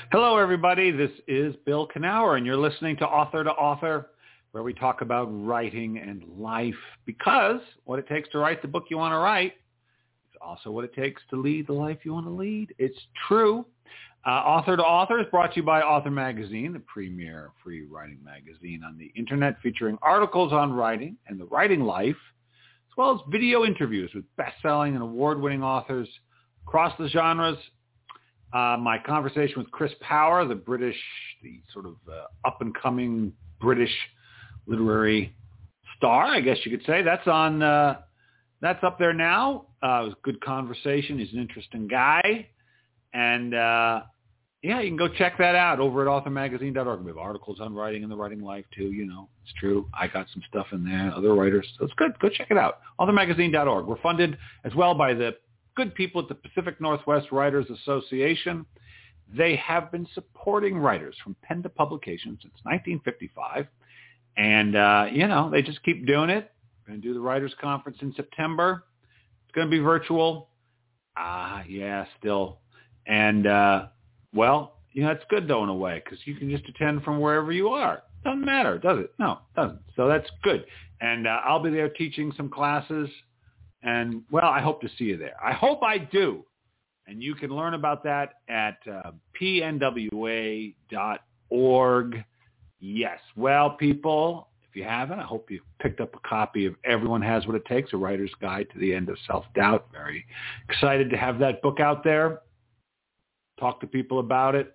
Hello, everybody. This is Bill Knauer, and you're listening to Author, where we talk about writing and life, because what it takes to write the book you want to write is also what it takes to lead the life you want to lead. It's true. Author is brought to you by Author Magazine, the premier free writing magazine on the internet, featuring articles on writing and the writing life, as well as video interviews with best-selling and award-winning authors across the genres. My conversation with Chris Power, the sort of up-and-coming British literary star, I guess you could say. That's up there now. It was a good conversation. He's an interesting guy. And, you can go check that out over at authormagazine.org. We have articles on writing and the writing life, too. It's true. I got some stuff in there, other writers. So it's good. Go check it out. authormagazine.org. We're funded as well by the good people at the Pacific Northwest Writers Association. They have been supporting writers from pen to publication since 1955. And, they just keep doing it. We're going to do the Writers Conference in September. It's going to be virtual. Still. And, it's good, though, in a way, because you can just attend from wherever you are. Doesn't matter, does it? No, it doesn't. So that's good. And I'll be there teaching some classes. And, I hope to see you there. I hope I do. And you can learn about that at pnwa.org. Yes. Well, people, if you haven't, I hope you picked up a copy of Everyone Has What It Takes, A Writer's Guide to the End of Self-Doubt. Very excited to have that book out there. Talk to people about it.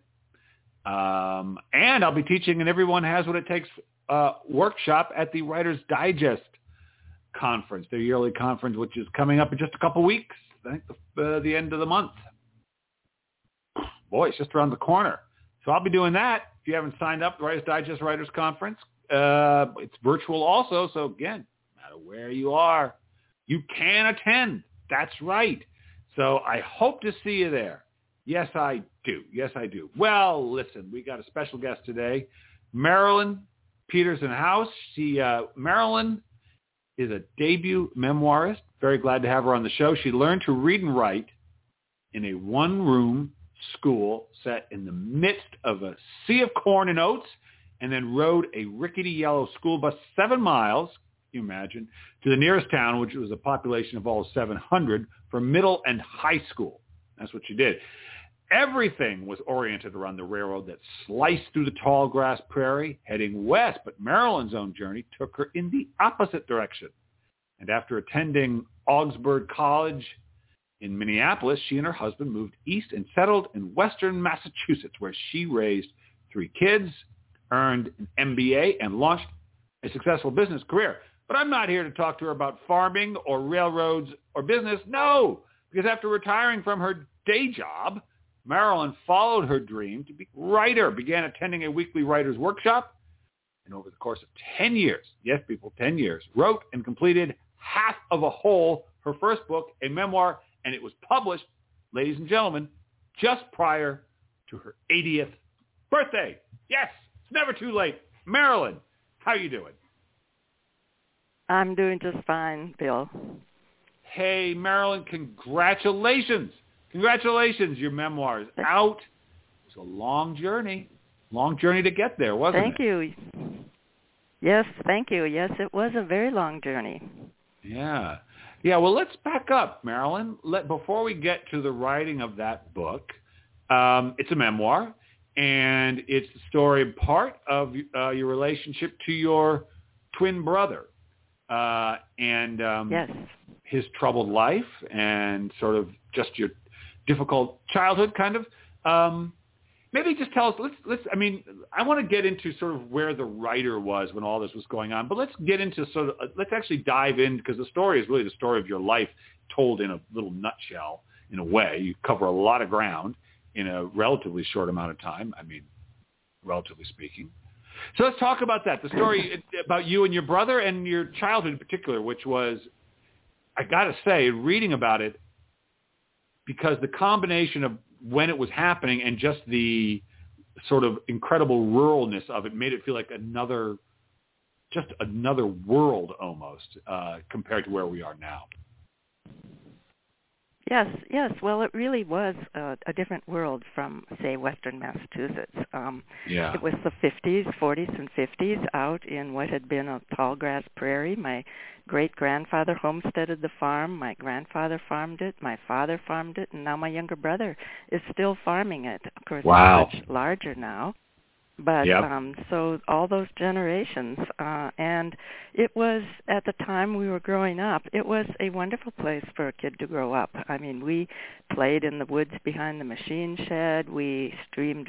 And I'll be teaching an Everyone Has What It Takes workshop at the Writer's Digest conference, their yearly conference, which is coming up in just a couple weeks. I think the end of the month. Boy, it's just around the corner. So I'll be doing that. If you haven't signed up, the Writer's Digest Writers Conference, it's virtual also. So again, no matter where you are, you can attend. That's right. So I hope to see you there. Yes, I do. Yes, I do. Well, listen, we got a special guest today, Marilyn Peterson-House. Marilyn is a debut memoirist. Very glad to have her on the show. She learned to read and write in a one-room school set in the midst of a sea of corn and oats, and then rode a rickety yellow school bus 7 miles, can you imagine, to the nearest town, which was a population of all 700, for middle and high school. That's what she did. Everything was oriented around the railroad that sliced through the tall grass prairie, heading west, but Marilyn's own journey took her in the opposite direction. And after attending Augsburg College in Minneapolis, she and her husband moved east and settled in western Massachusetts, where she raised 3 kids, earned an MBA, and launched a successful business career. But I'm not here to talk to her about farming or railroads or business. No, because after retiring from her day job, Marilyn followed her dream to be a writer, began attending a weekly writer's workshop, and over the course of 10 years, yes, people, 10 years, wrote and completed half of a whole, her first book, a memoir, and it was published, ladies and gentlemen, just prior to her 80th birthday. Yes, it's never too late. Marilyn, how are you doing? I'm doing just fine, Bill. Hey, Marilyn, congratulations. Congratulations, your memoir is out. It was a long journey to get there, wasn't it? Thank you. Yes, thank you. Yes, it was a very long journey. Yeah. Well, let's back up, Marilyn. Before we get to the writing of that book, it's a memoir, and it's the story part of your relationship to your twin brother, and yes, his troubled life, and sort of just your difficult childhood, kind of. Maybe just tell us, I want to get into sort of where the writer was when all this was going on, but let's get into let's actually dive in, because the story is really the story of your life told in a little nutshell, in a way. You cover a lot of ground in a relatively short amount of time, relatively speaking. So let's talk about that, the story about you and your brother and your childhood in particular, which was, I got to say, reading about it, because the combination of when it was happening and just the sort of incredible ruralness of it made it feel like another world almost, compared to where we are now. Yes. Well, it really was a different world from, say, Western Massachusetts. Yeah. It was the 50s, 40s, and 50s out in what had been a tall grass prairie. My great-grandfather homesteaded the farm. My grandfather farmed it. My father farmed it. And now my younger brother is still farming it. Of course, Wow. it's much larger now. But Yep. so all those generations, and it was, at the time we were growing up, it was a wonderful place for a kid to grow up. I mean, we played in the woods behind the machine shed. We strained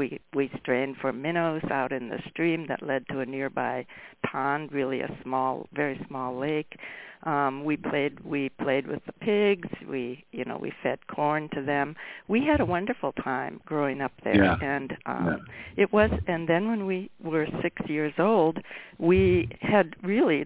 for minnows out in the stream that led to a nearby pond, really a very small lake. We played with the pigs. We fed corn to them. We had a wonderful time growing up there. Yeah. And it was. And then when we were 6 years old, we had really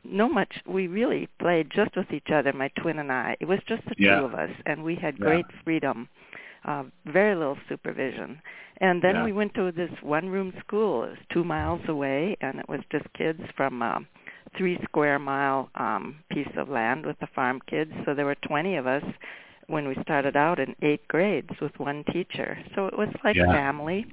we really played just with each other, my twin and I. It was just the two of us, and we had great freedom, very little supervision. And then we went to this one-room school. It was 2 miles away, and it was just kids from 3 square mile piece of land with the farm kids. So there were 20 of us when we started out in 8 grades with one teacher. So it was like family.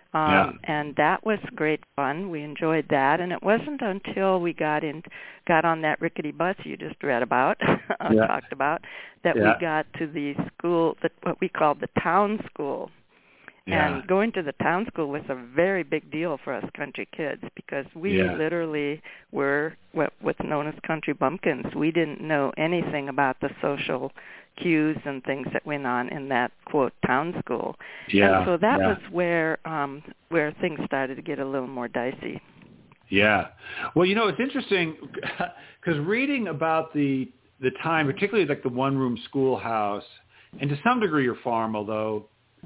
And that was great fun. We enjoyed that. And it wasn't until we got on that rickety bus you just read about, talked about, that we got to the school, what we called the town school. Yeah. And going to the town school was a very big deal for us country kids, because we literally were what's known as country bumpkins. We didn't know anything about the social cues and things that went on in that, quote, town school. Yeah. And so that was where things started to get a little more dicey. Yeah. Well, it's interesting because reading about the time, particularly like the one-room schoolhouse, and to some degree your farm, although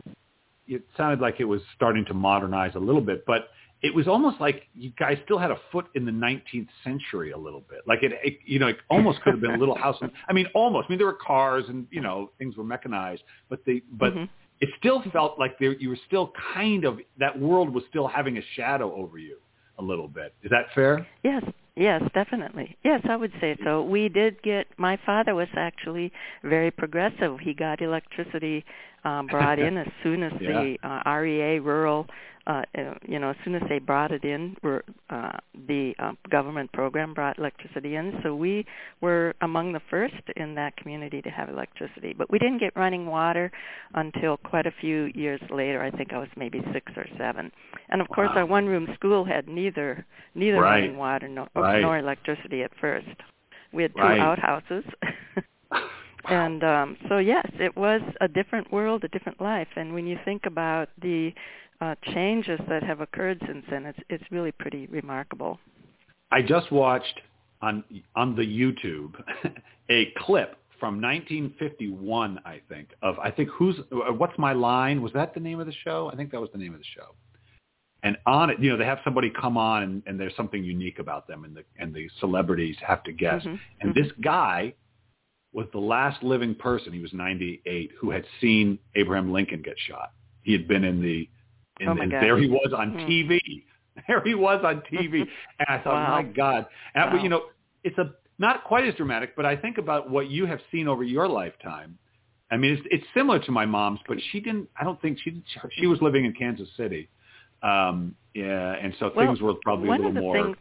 it sounded like it was starting to modernize a little bit, but it was almost like you guys still had a foot in the 19th century a little bit. Like it almost could have been a little house. Almost. There were cars and, things were mechanized, but it still felt like you were still kind of, that world was still having a shadow over you a little bit. Is that fair? Yes, definitely. Yes, I would say so. We did my father was actually very progressive. He got electricity brought in as soon as the REA rural, as soon as they brought it in, the government program brought electricity in. So we were among the first in that community to have electricity. But we didn't get running water until quite a few years later. I think I was maybe 6 or 7. And of course, our one-room school had neither running water nor electricity at first. We had 2 outhouses. And so, yes, it was a different world, a different life. And when you think about the changes that have occurred since then, it's really pretty remarkable. I just watched on the YouTube a clip from 1951, What's My Line? Was that the name of the show? I think that was the name of the show. And on it, they have somebody come on and there's something unique about them, and the celebrities have to guess. Mm-hmm. And this guy was the last living person, he was 98, who had seen Abraham Lincoln get shot. He had been and there he was on TV. There he was on TV. And I thought, my God. And it's not quite as dramatic, but I think about what you have seen over your lifetime. It's similar to my mom's, but she was living in Kansas City. And so things were probably a little more...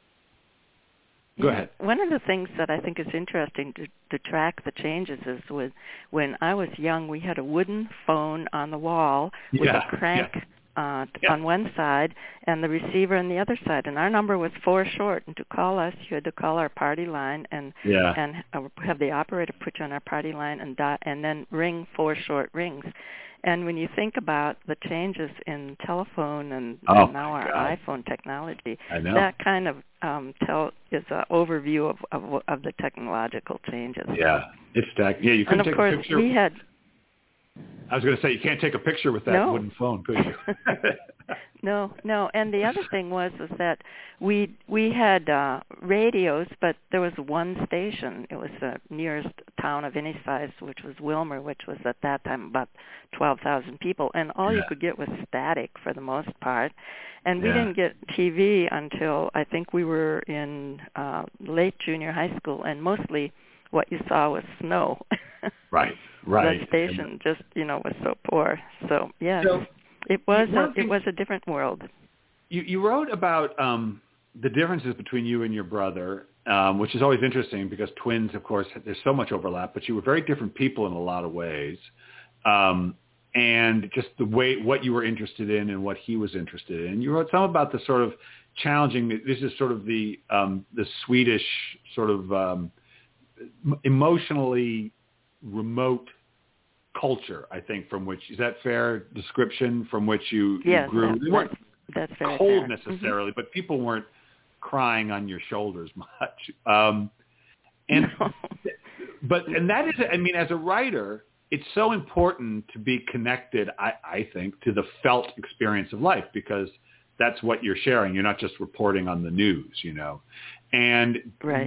Go ahead. One of the things that I think is interesting to track the changes is when I was young, we had a wooden phone on the wall with a crank on one side and the receiver on the other side. And our number was 4 short. And to call us, you had to call our party line and have the operator put you on our party line and then ring 4 short rings. And when you think about the changes in telephone and now our iPhone technology, that kind of is an overview of the technological changes. Yeah, it's you couldn't take a picture. We had. I was going to say, you can't take a picture with that wooden phone, could you? No. And the other thing was that we had radios, but there was one station. It was the nearest town of any size, which was Wilmer, which was at that time about 12,000 people. And all you could get was static for the most part. And we didn't get TV until I think we were in late junior high school, and mostly what you saw was snow. Right. Right. The station just, was so poor. So, yes, So, it was a different world. You wrote about the differences between you and your brother, which is always interesting because twins, of course, there's so much overlap, but you were very different people in a lot of ways. And just the way, what you were interested in and what he was interested in. You wrote some about the sort of challenging, this is sort of the Swedish sort of emotionally remote culture, I think, from which, is that fair description, from which you grew? They weren't that's very cold fair. necessarily, but people weren't crying on your shoulders much. And that is, I mean, as a writer, it's so important to be connected, I think, to the felt experience of life, because that's what you're sharing. You're not just reporting on the news, And right.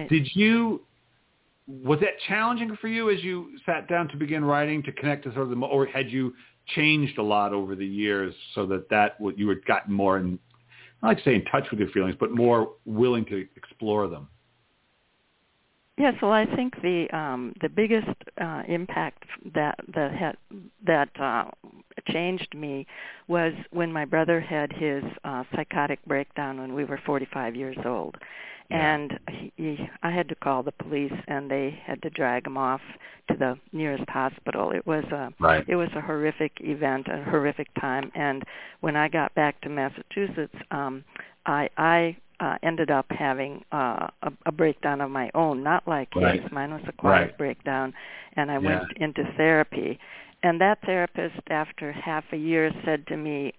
Was that challenging for you as you sat down to begin writing, to connect to sort of or had you changed a lot over the years so that what you had gotten more in, I like to say in touch with your feelings, but more willing to explore them? Yes, well, I think the biggest impact that changed me was when my brother had his psychotic breakdown when we were 45 years old. Yeah. And I had to call the police, and they had to drag him off to the nearest hospital. It was a horrific event, a horrific time. And when I got back to Massachusetts, I ended up having a breakdown of my own, not like his. Mine was a quiet breakdown, and I went into therapy. And that therapist, after half a year, said to me,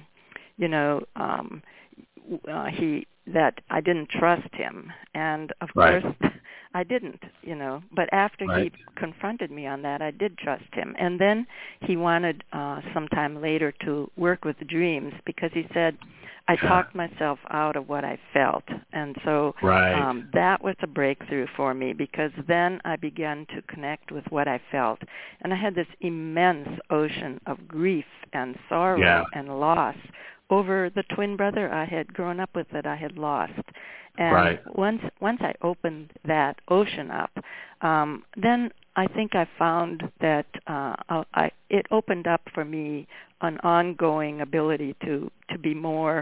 that I didn't trust him. And, of course, I didn't, But after he confronted me on that, I did trust him. And then he wanted sometime later to work with dreams, because he said, I talked myself out of what I felt. And so that was a breakthrough for me, because then I began to connect with what I felt. And I had this immense ocean of grief and sorrow and loss over the twin brother I had grown up with that I had lost. And once I opened that ocean up, then I think I found that it opened up for me an ongoing ability to be more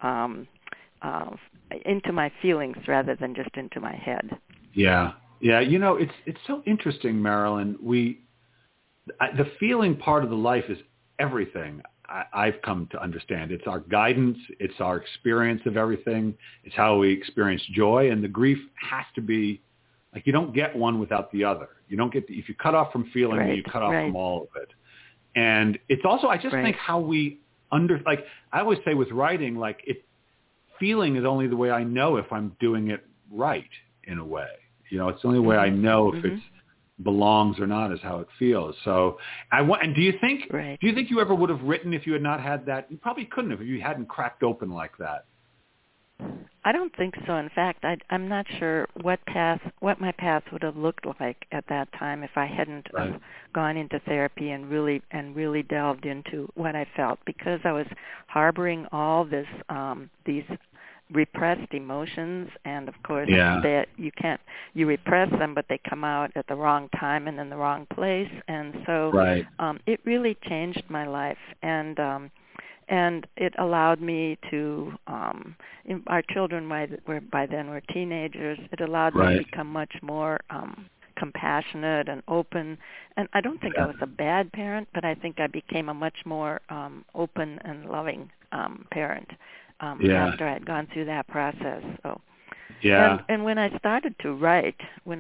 into my feelings rather than just into my head. Yeah. It's so interesting, Marilyn. The feeling part of the life is everything. I've come to understand. It's our guidance. It's our experience of everything. It's how we experience joy. And the grief has to be, like, you don't get one without the other. You don't get if you cut off from feeling, you cut off from all of it. And it's also, I just think how we I always say with writing, feeling is only the way I know if I'm doing it right, in a way. It's the only way I know if it's belongs or not, is how it feels. So and do you think you ever would have written if you had not had that? You probably couldn't have if you hadn't cracked open like that. I don't think so. In fact, I'm not sure what my path would have looked like at that time if I hadn't gone into therapy and really delved into what I felt, because I was harboring all these repressed emotions, and of course that you repress them, but they come out at the wrong time and in the wrong place, and so it really changed my life, and it allowed me to our children by then were teenagers. It allowed me to become much more compassionate and open, and I don't think I was a bad parent, but I think I became a much more open and loving parent after I had gone through that process. So, and when I started to write,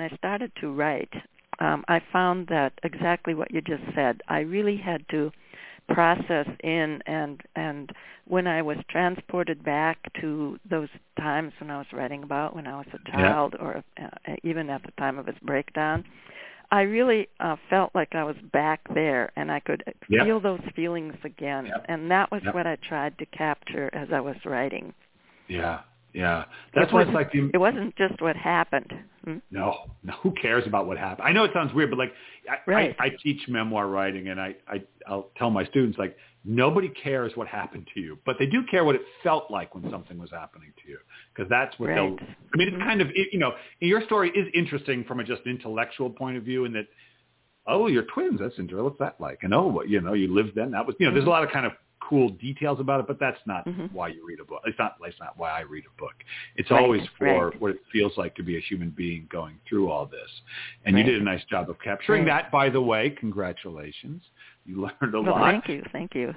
I found that exactly what you just said. I really had to process in, and when I was transported back to those times when I was writing about when I was a child, or even at the time of his breakdown, I really felt like I was back there, and I could feel those feelings again. And that was what I tried to capture as I was writing. That's what it's like. It wasn't just what happened. No, who cares about what happened? I know it sounds weird, but I teach memoir writing, and I'll tell my students, nobody cares what happened to you, but they do care what it felt like when something was happening to you, because that's what they'll. I mean, it's kind of your story is interesting from a just intellectual point of view, in that oh, you're twins. That's interesting. What's that like? And oh, you lived then. That was, there's a lot of kind of cool details about it, but that's not why you read a book. It's not why I read a book. It's always for what it feels like to be a human being going through all this. And you did a nice job of capturing that, by the way. Congratulations. You learned a lot. Thank you.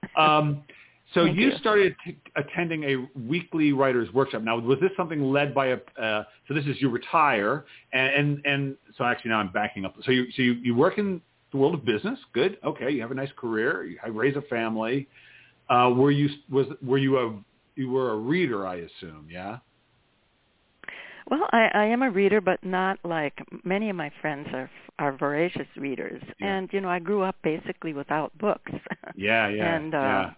So you started attending a weekly writer's workshop. Now, was this something led by so this is you retire, and so actually now I'm backing up. So you work in the world of business. Good. Okay. You have a nice career. You raise a family. Were you a reader, I assume? Yeah. Well, I am a reader, but not like many of my friends are voracious readers. Yeah. And, I grew up basically without books. Yeah. And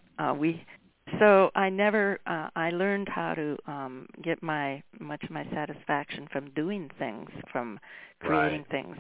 so I never, I learned how to get much of my satisfaction from doing things, from creating things,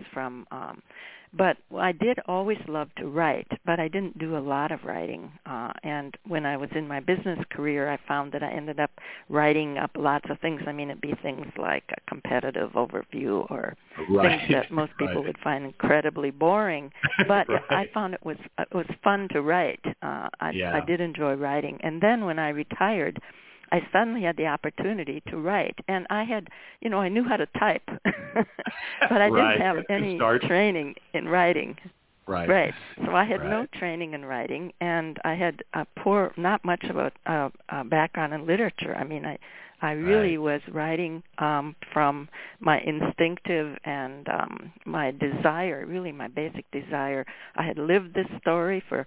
but I did always love to write, but I didn't do a lot of writing. And when I was in my business career, I found that I ended up writing up lots of things. I mean, it'd be things like a competitive overview or things that most people would find incredibly boring. But I found it was fun to write. I did enjoy writing. And then when I retired, I suddenly had the opportunity to write, and I had, I knew how to type, but I didn't have any training in writing. Right. So I had no training in writing, and I had not much of a background in literature. I mean, I really was writing from my instinctive and my desire, really my basic desire. I had lived this story for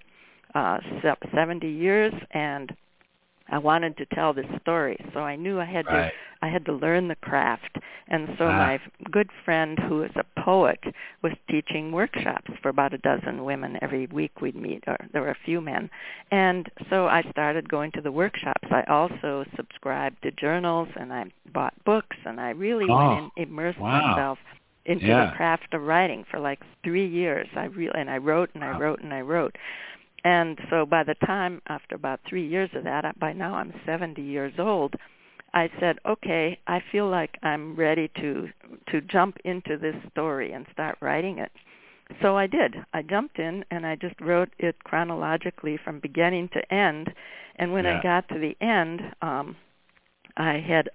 70 years, and I wanted to tell this story, so I knew I had to learn the craft. And so my good friend, who is a poet, was teaching workshops for about a dozen women every week we'd meet, or there were a few men. And so I started going to the workshops. I also subscribed to journals, and I bought books, and I really went and immersed myself into the craft of writing for like 3 years. I wrote and I wrote and I wrote. And so by the time, after about 3 years of that, by now I'm 70 years old, I said, okay, I feel like I'm ready to jump into this story and start writing it. So I did. I jumped in, and I just wrote it chronologically from beginning to end. And when I got to the end, I had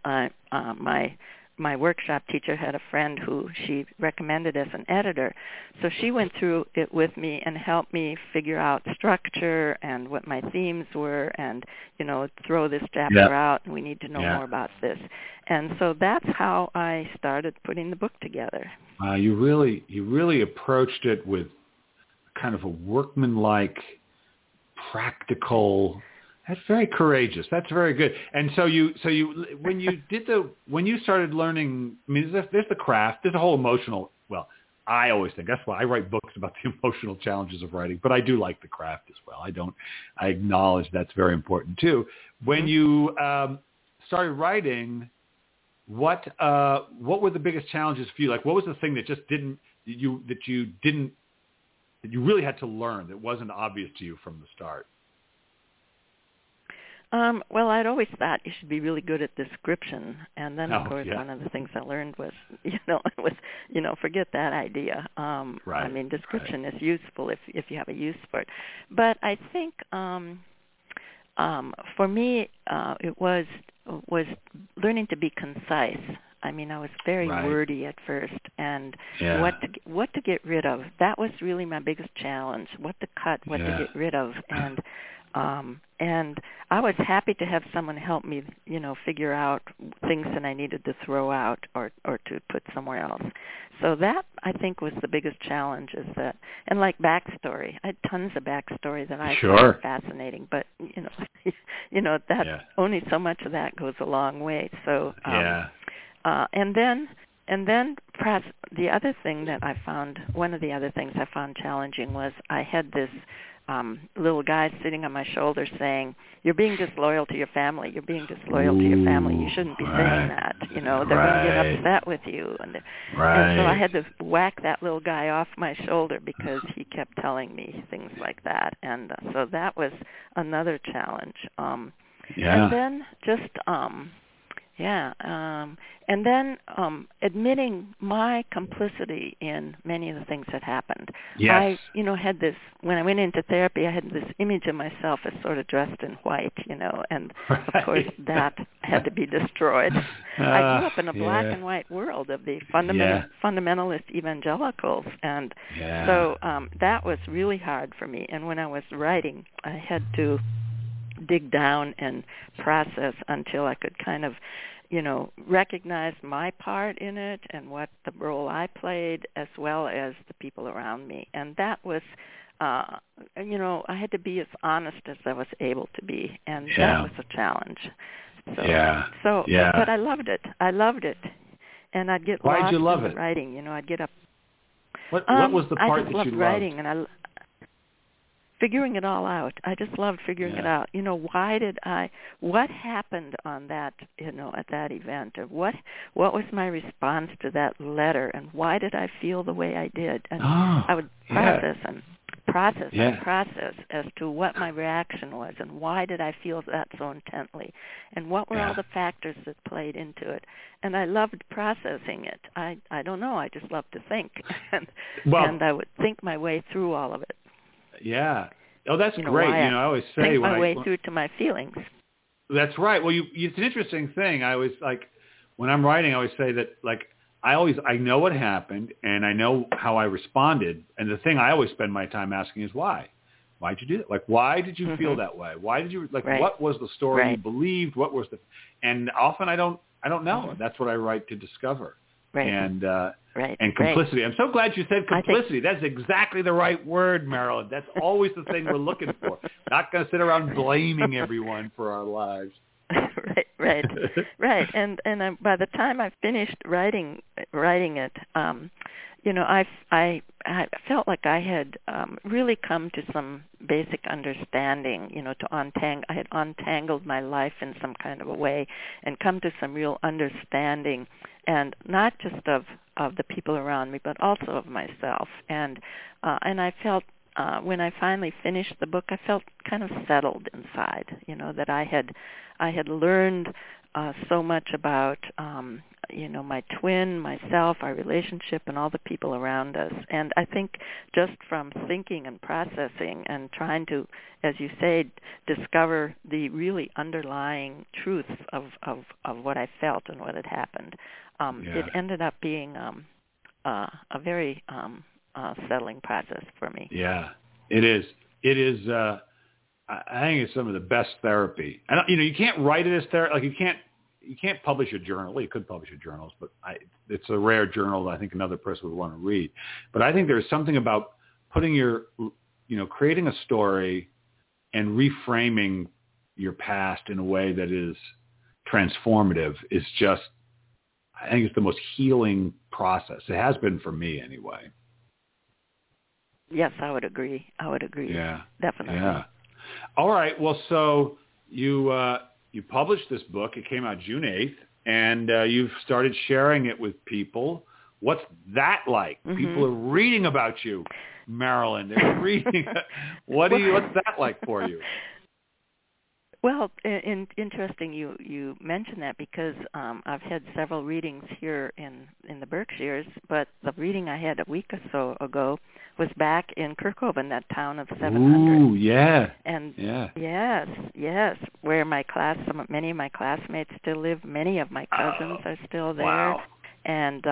my workshop teacher had a friend who she recommended as an editor. So she went through it with me and helped me figure out structure and what my themes were and, throw this chapter out, and we need to know more about this. And so that's how I started putting the book together. You really approached it with kind of a workmanlike, practical. That's very courageous. That's very good. And so when you started learning, I mean, there's the craft, there's a whole emotional, well, I always think, that's why I write books about the emotional challenges of writing, but I do like the craft as well. I acknowledge that's very important too. When you started writing, what were the biggest challenges for you? Like, what was the thing that just you really had to learn that wasn't obvious to you from the start? Well, I'd always thought you should be really good at description, and then of course one of the things I learned was, forget that idea. I mean, description is useful if you have a use for it. But I think for me, it was learning to be concise. I mean, I was very wordy at first, and what to get rid of. That was really my biggest challenge. What to cut, what to get rid of, and I was happy to have someone help me, figure out things that I needed to throw out or to put somewhere else. So that, I think, was the biggest challenge, is that, and like backstory. I had tons of backstory that I found fascinating, but, only so much of that goes a long way. So, and then perhaps the other thing that I found, one of the other things I found challenging was I had this little guy sitting on my shoulder saying, "You're being disloyal to your family. You're being disloyal to your family. You shouldn't be saying that. They're going to get upset with you." And so I had to whack that little guy off my shoulder because he kept telling me things like that. And so that was another challenge. And then just Yeah. And then admitting my complicity in many of the things that happened. Yes. I, had this, when I went into therapy, I had this image of myself as sort of dressed in white, and of course that had to be destroyed. I grew up in a black and white world of the fundamentalist evangelicals, and so that was really hard for me. And when I was writing, I had to dig down and process until I could kind of, recognize my part in it and what the role I played, as well as the people around me. And that was, I had to be as honest as I was able to be, and that was a challenge. But I loved it. And I'd get lost in the writing. I'd get up. What was the part that you loved? I just loved writing, and figuring it all out. I just loved figuring it out. What happened on that, at that event? Or what was my response to that letter, and why did I feel the way I did? And I would process and process as to what my reaction was, and why did I feel that so intently, and what were all the factors that played into it. And I loved processing it. I don't know, I just loved to think. and I would think my way through all of it. Yeah. Oh, that's great. I always say think my way through to my feelings. That's right. Well, it's an interesting thing. I always when I'm writing, I always say that I know what happened and I know how I responded. And the thing I always spend my time asking is why? Why'd you do that? Why did you feel that way? Why did you what was the story you believed? What was and often I don't know. That's what I write to discover. Right. And complicity. I'm so glad you said complicity. That's exactly the right word, Marilyn. That's always the thing we're looking for. Not going to sit around blaming everyone for our lives. Right. And by the time I finished writing it, I felt like I had really come to some basic understanding. I had untangled my life in some kind of a way and come to some real understanding, and not just of the people around me, but also of myself. And I felt when I finally finished the book, I felt kind of settled inside. That I had learned so much about my twin, myself, our relationship, and all the people around us. And I think just from thinking and processing and trying to, as you say, discover the really underlying truths of what I felt and what had happened, it ended up being a very settling process for me. Yeah, it is. It is. I think it's some of the best therapy. And you can't write it as therapy. You can't publish a journal. Well, you could publish a journal, but it's a rare journal that I think another person would want to read. But I think there's something about putting creating a story and reframing your past in a way that is transformative is just, I think it's the most healing process. It has been for me anyway. Yes, I would agree. Yeah. Definitely. Yeah. All right. Well, so you published this book. It came out June 8th, and you've started sharing it with people. What's that like? Mm-hmm. People are reading about you, Marilyn. They're reading. What's that like for you? Well, interesting you mentioned that, because I've had several readings here in the Berkshires, but the reading I had a week or so ago was back in Kirkhoven, that town of 700. Ooh, yeah. And yes, where many of my classmates still live. Many of my cousins are still there. Wow. And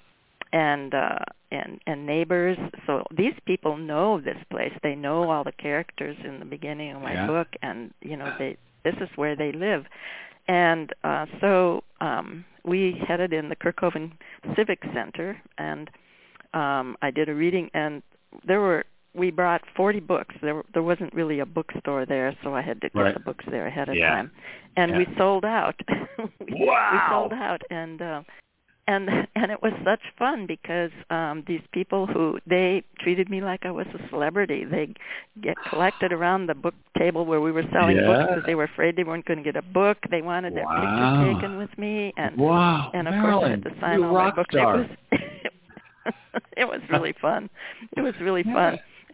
neighbors. So these people know this place. They know all the characters in the beginning of my book, and this is where they live. And so we headed in the Kirkhoven Civic Center, and I did a reading, and we brought 40 books. There wasn't really a bookstore there, so I had to get the books there ahead of time. And we sold out. We sold out, and it was such fun, because these people they treated me like I was a celebrity. They get collected around the book table where we were selling books, because they were afraid they weren't going to get a book. They wanted their picture taken with me, and of Marilyn, course I had to sign all my books. It was really fun. It was really fun.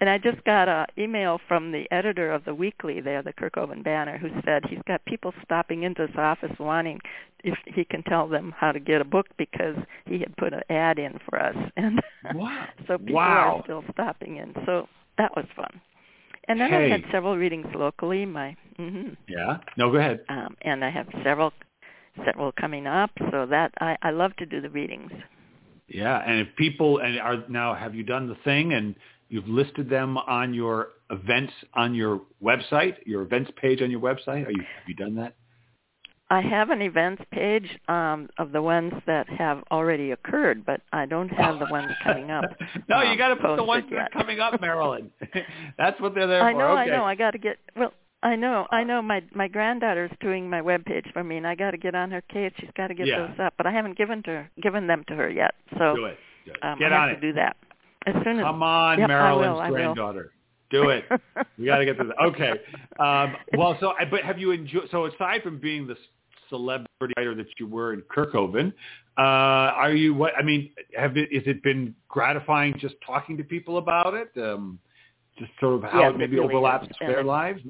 And I just got an email from the editor of the weekly there, the Kirkhoven Banner, who said he's got people stopping into his office wanting if he can tell them how to get a book because he had put an ad in for us. And wow. so people are still stopping in. So that was fun. And then I had several readings locally. Yeah. No, go ahead. And I have several coming up. So that I love to do the readings. Yeah, and if people have you done the thing and you've listed them on your events on your website, your events page on your website? Have you done that? I have an events page of the ones that have already occurred, but I don't have the ones coming up. No, you got to put the ones that are coming up, Marilyn. That's what they're there for. I know. Okay. I got to get. Well, I know. My granddaughter's doing my webpage for me, and I got to get on her case. She's got to get those up, but I haven't given them to her yet. So do it. Get I have to do that as soon as. Come on, Marilyn's granddaughter. Do it. We got to get to that. Okay. But have you enjoyed? So aside from being the celebrity writer that you were in Kirkhoven, are you? What I mean, has it been gratifying just talking to people about it? Just sort of how it maybe really overlaps their lives.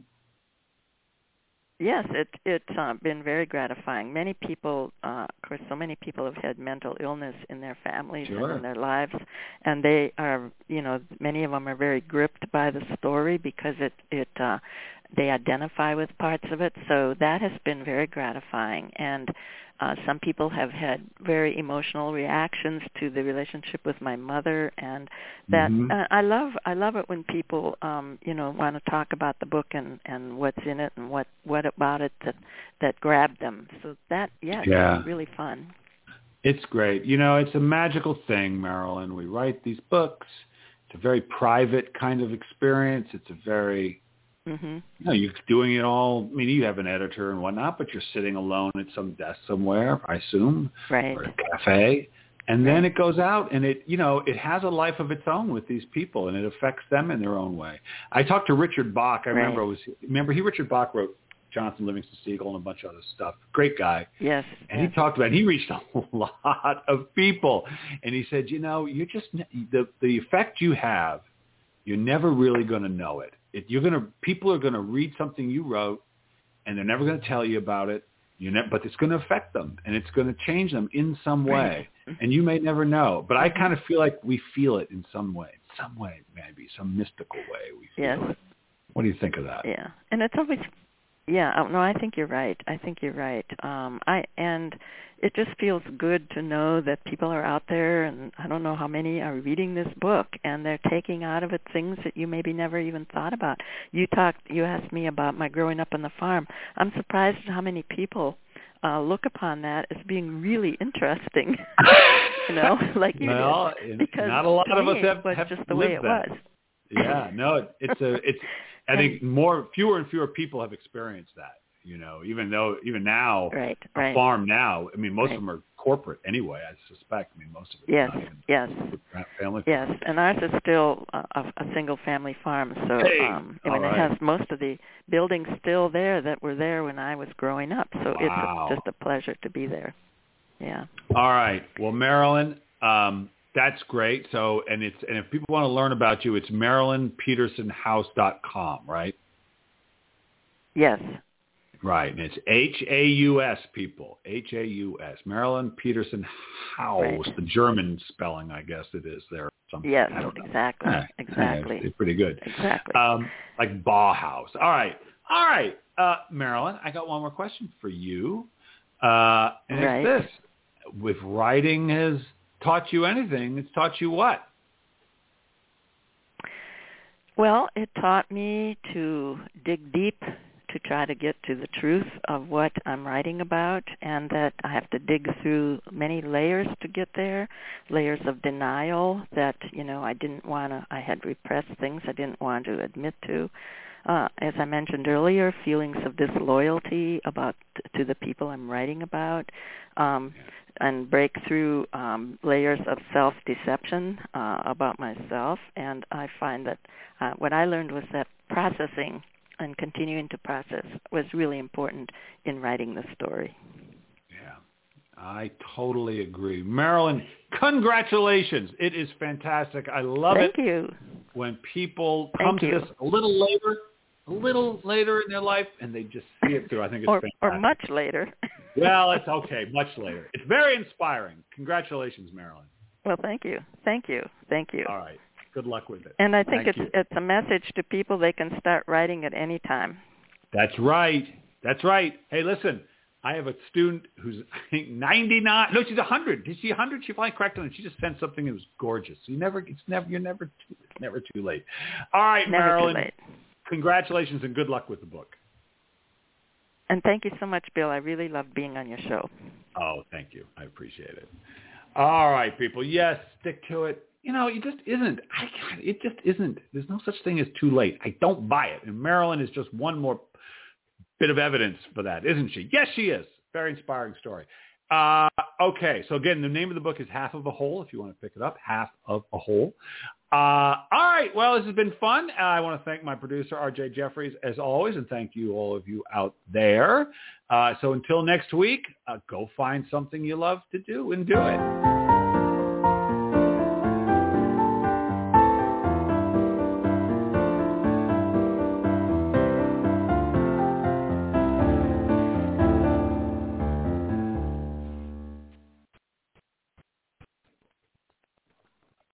Yes, it's been very gratifying. Many people, of course, so many people have had mental illness in their families and in their lives, and they are, many of them are very gripped by the story because they identify with parts of it. So that has been very gratifying, and some people have had very emotional reactions to the relationship with my mother, and that I love it when people want to talk about the book and what's in it and what about it that grabbed them. So it's really fun. It's great. It's a magical thing, Marilyn. We write these books. It's a very private kind of experience. It's a very you're doing it all. I mean, you have an editor and whatnot, but you're sitting alone at some desk somewhere, I assume, right, or a cafe, and then it goes out, and it has a life of its own with these people, and it affects them in their own way. I talked to Richard Bach. I remember Richard Bach wrote Jonathan Livingston Seagull and a bunch of other stuff. Great guy. Yes. And he talked about. He reached a lot of people, and he said, you just the effect you have, you're never really going to know it. People are going to read something you wrote, and they're never going to tell you about it. But it's going to affect them, and it's going to change them in some way, and you may never know. But I kind of feel like we feel it in some way, maybe some mystical way. We feel it. What do you think of that? Yeah, and it's always. Yeah, no, I think you're right. And it just feels good to know that people are out there, and I don't know how many are reading this book, and they're taking out of it things that you maybe never even thought about. You asked me about my growing up on the farm. I'm surprised at how many people look upon that as being really interesting. Like you did, because not a lot of us have just the way it was. Yeah, no, it's. I think fewer and fewer people have experienced that. Even now, a farm now. I mean, most of them are corporate anyway. I suspect. I mean, most of it. Yes. Family. Yes, and ours is still a single family farm. So it has most of the buildings still there that were there when I was growing up. So it's just a pleasure to be there. Yeah. All right. Well, Marilyn. That's great. So, and if people want to learn about you, it's MarilynPetersonHouse.com, right? Yes. Right. And it's H-A-U-S, people. H-A-U-S. Marilyn Peterson House. Right. The German spelling, I guess it is there. Yes, exactly. Exactly. It's pretty good. Exactly. Like Bauhaus. All right. Marilyn, I got one more question for you. And it's this. If writing has taught you anything, it's taught you what? Well, it taught me to dig deep to try to get to the truth of what I'm writing about, and that I have to dig through many layers to get there, layers of denial that, I had repressed things I didn't want to admit to. As I mentioned earlier, feelings of disloyalty to the people I'm writing about, and break through layers of self-deception about myself. And I find that what I learned was that processing and continuing to process was really important in writing the story. Yeah, I totally agree. Marilyn, congratulations. It is fantastic. I love it. Thank you. when people come to this a little later in their life, and they just see it through. I think it's fantastic. Or much later. Well, it's okay, much later. It's very inspiring. Congratulations, Marilyn. Well, thank you. All right. Good luck with it. And I think it's a message to people. They can start writing at any time. That's right. Hey, listen, I have a student who's, I think, 99. No, she's 100. Is she 100? She finally cracked on it. She just sent something that was gorgeous. You're never too late. All right, never Marilyn. Too late. Congratulations and good luck with the book. And thank you so much, Bill. I really love being on your show. Oh, thank you. I appreciate it. All right, people. Yes, stick to it. It just isn't. It just isn't. There's no such thing as too late. I don't buy it. And Marilyn is just one more bit of evidence for that, isn't she? Yes, she is. Very inspiring story. Okay, so again, the name of the book is Half of a Whole, if you want to pick it up, Half of a Whole. All right, well, this has been fun. I want to thank my producer, RJ Jeffries, as always, and thank you, all of you out there. So until next week, go find something you love to do and do it.